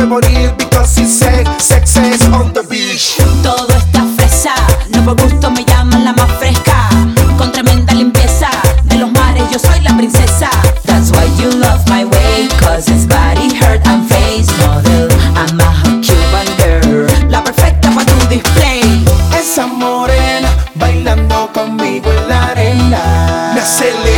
de morir because it's sex is on the beach. Todo está fresa, no por gusto me llaman la más fresca. Con tremenda limpieza de los mares yo soy la princesa. That's why you love my way, cause it's body, hurt and face model. I'm a hot Cuban girl, la perfecta para tu display. Esa morena bailando conmigo en la arena me acelera.